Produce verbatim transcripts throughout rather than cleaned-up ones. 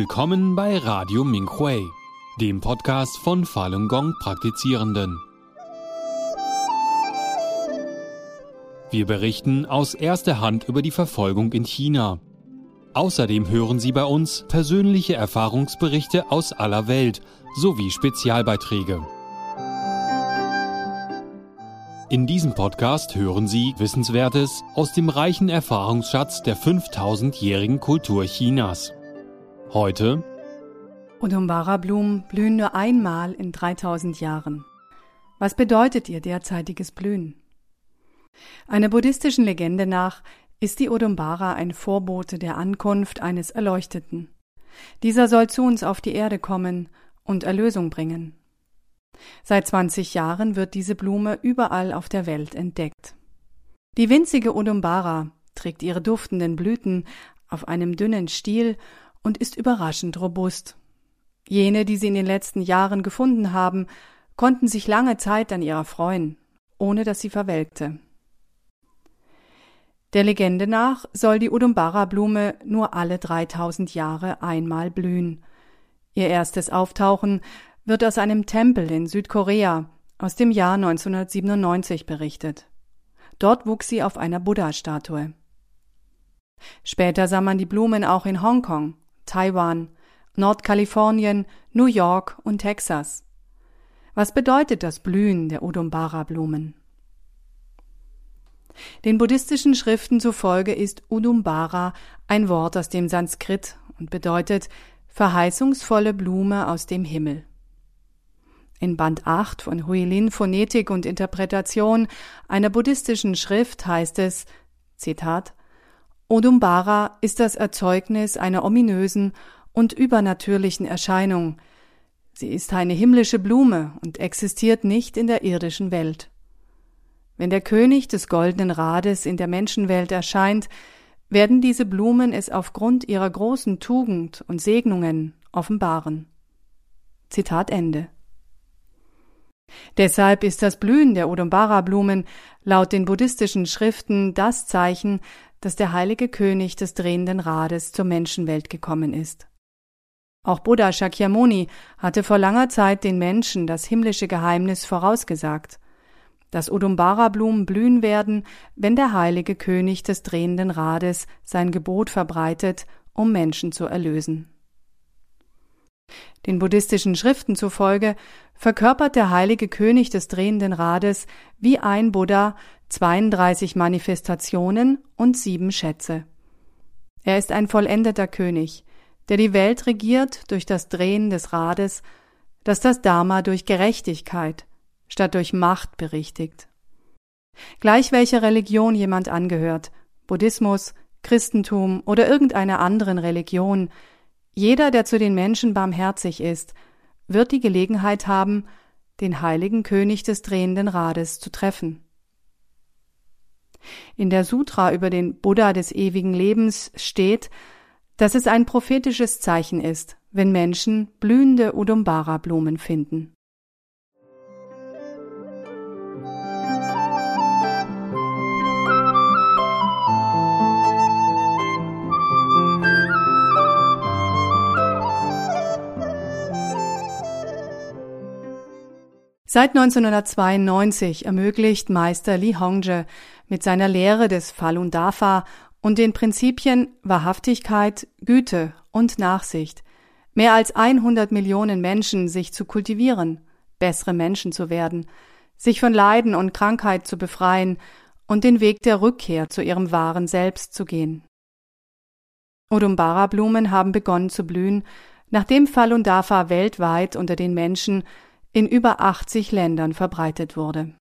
Willkommen bei Radio Minhui, dem Podcast von Falun Gong Praktizierenden. Wir berichten aus erster Hand über die Verfolgung in China. Außerdem hören Sie bei uns persönliche Erfahrungsberichte aus aller Welt sowie Spezialbeiträge. In diesem Podcast hören Sie Wissenswertes aus dem reichen Erfahrungsschatz der fünftausendjährigen Kultur Chinas. Heute: Audumbara-Blumen blühen nur einmal in dreitausend Jahren. Was bedeutet ihr derzeitiges Blühen? Einer buddhistischen Legende nach ist die Audumbara ein Vorbote der Ankunft eines Erleuchteten. Dieser soll zu uns auf die Erde kommen und Erlösung bringen. Seit zwanzig Jahren wird diese Blume überall auf der Welt entdeckt. Die winzige Audumbara trägt ihre duftenden Blüten auf einem dünnen Stiel und ist überraschend robust. Jene, die sie in den letzten Jahren gefunden haben, konnten sich lange Zeit an ihr erfreuen, ohne dass sie verwelkte. Der Legende nach soll die Audumbara-Blume nur alle dreitausend Jahre einmal blühen. Ihr erstes Auftauchen wird aus einem Tempel in Südkorea aus dem Jahr neunzehnhundertsiebenundneunzig berichtet. Dort wuchs sie auf einer Buddha-Statue. Später sah man die Blumen auch in Hongkong, Taiwan, Nordkalifornien, New York und Texas. Was bedeutet das Blühen der Audumbara-Blumen? Den buddhistischen Schriften zufolge ist Audumbara ein Wort aus dem Sanskrit und bedeutet verheißungsvolle Blume aus dem Himmel. In Band acht von Huilin Phonetik und Interpretation einer buddhistischen Schrift heißt es, Zitat, Audumbara ist das Erzeugnis einer ominösen und übernatürlichen Erscheinung. Sie ist eine himmlische Blume und existiert nicht in der irdischen Welt. Wenn der König des goldenen Rades in der Menschenwelt erscheint, werden diese Blumen es aufgrund ihrer großen Tugend und Segnungen offenbaren. Zitat Ende. Deshalb ist das Blühen der Audumbara-Blumen laut den buddhistischen Schriften das Zeichen, dass der heilige König des drehenden Rades zur Menschenwelt gekommen ist. Auch Buddha Shakyamuni hatte vor langer Zeit den Menschen das himmlische Geheimnis vorausgesagt, dass Audumbara-Blumen blühen werden, wenn der heilige König des drehenden Rades sein Gebot verbreitet, um Menschen zu erlösen. Den buddhistischen Schriften zufolge verkörpert der heilige König des drehenden Rades wie ein Buddha zweiunddreißig Manifestationen und sieben Schätze. Er ist ein vollendeter König, der die Welt regiert durch das Drehen des Rades, das das Dharma durch Gerechtigkeit statt durch Macht berichtigt. Gleich welcher Religion jemand angehört, Buddhismus, Christentum oder irgendeiner anderen Religion, jeder, der zu den Menschen barmherzig ist, wird die Gelegenheit haben, den heiligen König des drehenden Rades zu treffen. In der Sutra über den Buddha des ewigen Lebens steht, dass es ein prophetisches Zeichen ist, wenn Menschen blühende Audumbara-Blumen finden. Seit neunzehnhundertzweiundneunzig ermöglicht Meister Li Hongzhi mit seiner Lehre des Falun Dafa und den Prinzipien Wahrhaftigkeit, Güte und Nachsicht mehr als hundert Millionen Menschen sich zu kultivieren, bessere Menschen zu werden, sich von Leiden und Krankheit zu befreien und den Weg der Rückkehr zu ihrem wahren Selbst zu gehen. Audumbara-Blumen haben begonnen zu blühen, nachdem Falun Dafa weltweit unter den Menschen in über achtzig Ländern verbreitet wurde.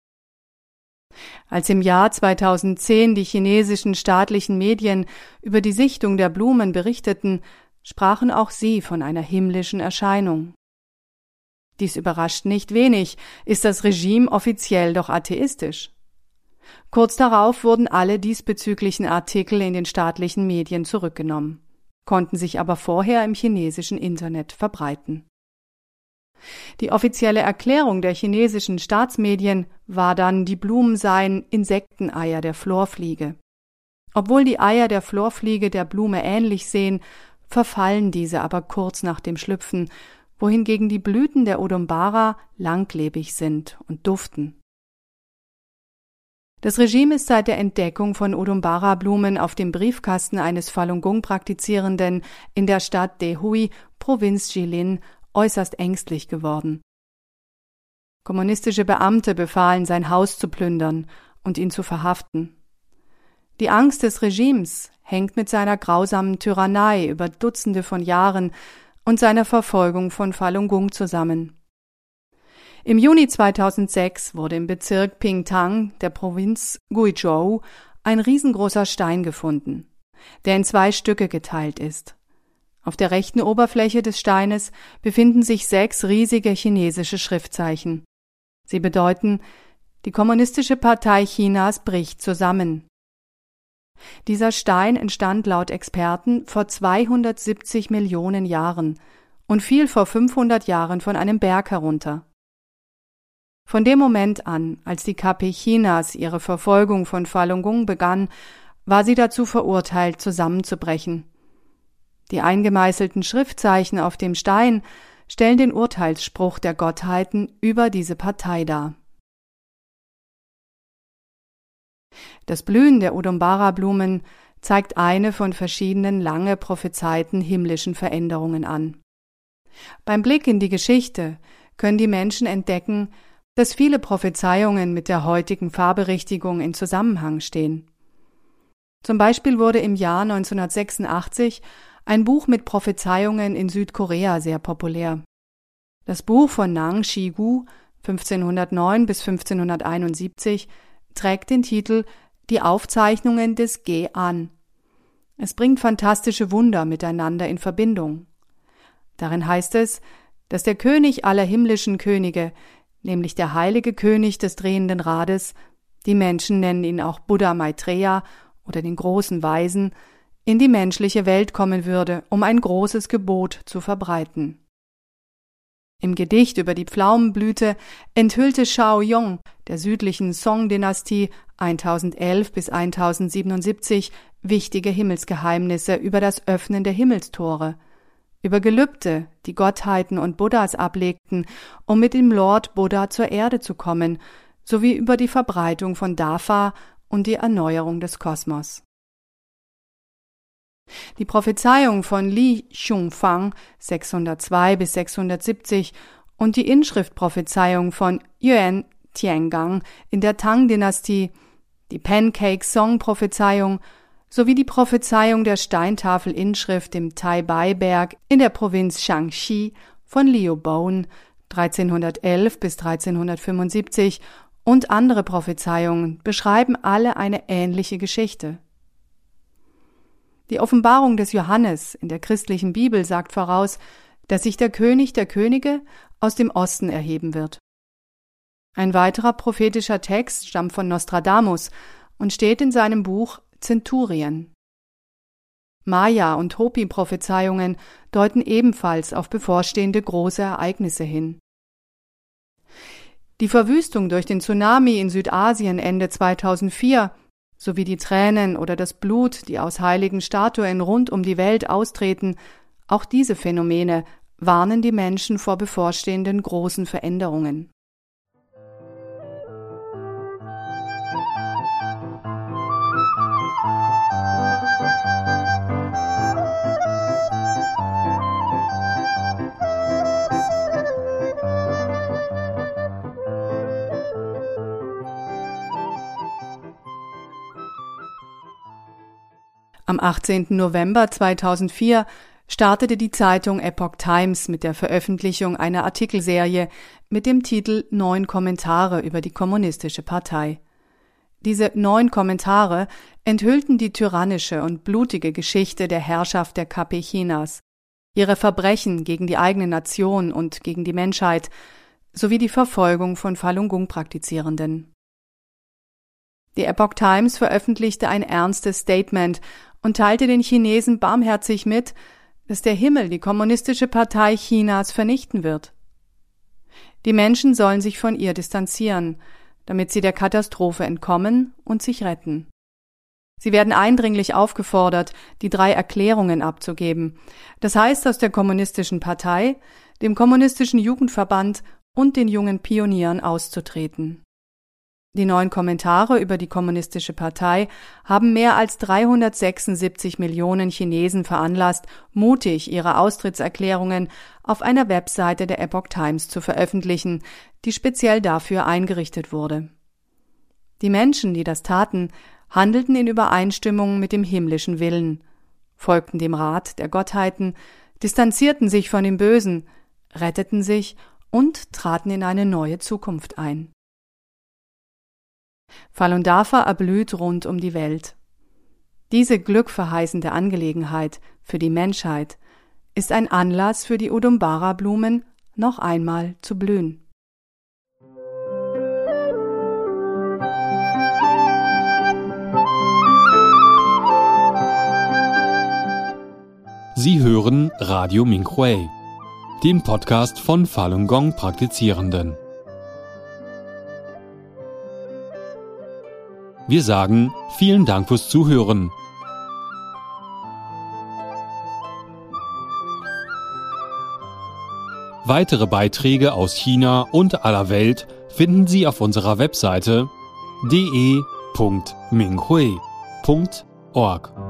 Als im Jahr zweitausendzehn die chinesischen staatlichen Medien über die Sichtung der Blumen berichteten, sprachen auch sie von einer himmlischen Erscheinung. Dies überrascht nicht wenig, ist das Regime offiziell doch atheistisch. Kurz darauf wurden alle diesbezüglichen Artikel in den staatlichen Medien zurückgenommen, konnten sich aber vorher im chinesischen Internet verbreiten. Die offizielle Erklärung der chinesischen Staatsmedien war dann, die Blumen seien Insekteneier der Florfliege. Obwohl die Eier der Florfliege der Blume ähnlich sehen, verfallen diese aber kurz nach dem Schlüpfen, wohingegen die Blüten der Odumbara langlebig sind und duften. Das Regime ist seit der Entdeckung von Odumbara-Blumen auf dem Briefkasten eines Falun Gong-Praktizierenden in der Stadt Dehui, Provinz Jilin, äußerst ängstlich geworden. Kommunistische Beamte befahlen, sein Haus zu plündern und ihn zu verhaften. Die Angst des Regimes hängt mit seiner grausamen Tyrannei über Dutzende von Jahren und seiner Verfolgung von Falun Gong zusammen. Im Juni zweitausendsechs wurde im Bezirk Pingtang der Provinz Guizhou ein riesengroßer Stein gefunden, der in zwei Stücke geteilt ist. Auf der rechten Oberfläche des Steines befinden sich sechs riesige chinesische Schriftzeichen. Sie bedeuten, die Kommunistische Partei Chinas bricht zusammen. Dieser Stein entstand laut Experten vor zweihundertsiebzig Millionen Jahren und fiel vor fünfhundert Jahren von einem Berg herunter. Von dem Moment an, als die K P Chinas ihre Verfolgung von Falun Gong begann, war sie dazu verurteilt, zusammenzubrechen. Die eingemeißelten Schriftzeichen auf dem Stein stellen den Urteilsspruch der Gottheiten über diese Partei dar. Das Blühen der Odumbara-Blumen zeigt eine von verschiedenen lange prophezeiten himmlischen Veränderungen an. Beim Blick in die Geschichte können die Menschen entdecken, dass viele Prophezeiungen mit der heutigen Fahrberichtigung in Zusammenhang stehen. Zum Beispiel wurde im Jahr neunzehnhundertsechsundachtzig ein Buch mit Prophezeiungen in Südkorea sehr populär. Das Buch von Nang Shigu fünfzehnhundertneun bis fünfzehnhunderteinundsiebzig trägt den Titel »Die Aufzeichnungen des Ge-An«. Es bringt fantastische Wunder miteinander in Verbindung. Darin heißt es, dass der König aller himmlischen Könige, nämlich der heilige König des drehenden Rades, die Menschen nennen ihn auch Buddha Maitreya oder den großen Weisen, in die menschliche Welt kommen würde, um ein großes Gebot zu verbreiten. Im Gedicht über die Pflaumenblüte enthüllte Shao Yong der südlichen Song-Dynastie eintausendelf bis eintausendsiebenundsiebzig wichtige Himmelsgeheimnisse über das Öffnen der Himmelstore, über Gelübde, die Gottheiten und Buddhas ablegten, um mit dem Lord Buddha zur Erde zu kommen, sowie über die Verbreitung von Dafa und die Erneuerung des Kosmos. Die Prophezeiung von Li Xiongfang sechshundertzwei bis sechshundertsiebzig und die Inschriftprophezeiung von Yuan Tiangang in der Tang-Dynastie, die Pancake-Song-Prophezeiung sowie die Prophezeiung der Steintafel-Inschrift im Tai-Bai-Berg in der Provinz Shaanxi von Liu Bon dreizehnhundertelf bis dreizehnhundertfünfundsiebzig und andere Prophezeiungen beschreiben alle eine ähnliche Geschichte. Die Offenbarung des Johannes in der christlichen Bibel sagt voraus, dass sich der König der Könige aus dem Osten erheben wird. Ein weiterer prophetischer Text stammt von Nostradamus und steht in seinem Buch Zenturien. Maya- und Hopi-Prophezeiungen deuten ebenfalls auf bevorstehende große Ereignisse hin. Die Verwüstung durch den Tsunami in Südasien Ende zweitausendvier sowie die Tränen oder das Blut, die aus heiligen Statuen rund um die Welt austreten, auch diese Phänomene warnen die Menschen vor bevorstehenden großen Veränderungen. Am achtzehnten November zweitausendvier startete die Zeitung Epoch Times mit der Veröffentlichung einer Artikelserie mit dem Titel Neun Kommentare über die Kommunistische Partei. Diese neun Kommentare enthüllten die tyrannische und blutige Geschichte der Herrschaft der K P Chinas, ihre Verbrechen gegen die eigene Nation und gegen die Menschheit sowie die Verfolgung von Falun Gong-Praktizierenden. Die Epoch Times veröffentlichte ein ernstes Statement und teilte den Chinesen barmherzig mit, dass der Himmel die Kommunistische Partei Chinas vernichten wird. Die Menschen sollen sich von ihr distanzieren, damit sie der Katastrophe entkommen und sich retten. Sie werden eindringlich aufgefordert, die drei Erklärungen abzugeben. Das heißt, aus der Kommunistischen Partei, dem Kommunistischen Jugendverband und den jungen Pionieren auszutreten. Die neuen Kommentare über die Kommunistische Partei haben mehr als dreihundertsechsundsiebzig Millionen Chinesen veranlasst, mutig ihre Austrittserklärungen auf einer Webseite der Epoch Times zu veröffentlichen, die speziell dafür eingerichtet wurde. Die Menschen, die das taten, handelten in Übereinstimmung mit dem himmlischen Willen, folgten dem Rat der Gottheiten, distanzierten sich von dem Bösen, retteten sich und traten in eine neue Zukunft ein. Falun Dafa erblüht rund um die Welt. Diese glückverheißende Angelegenheit für die Menschheit ist ein Anlass für die Udumbara-Blumen, noch einmal zu blühen. Sie hören Radio Minhui, den Podcast von Falun Gong Praktizierenden. Wir sagen vielen Dank fürs Zuhören. Weitere Beiträge aus China und aller Welt finden Sie auf unserer Webseite d e punkt minhui punkt org.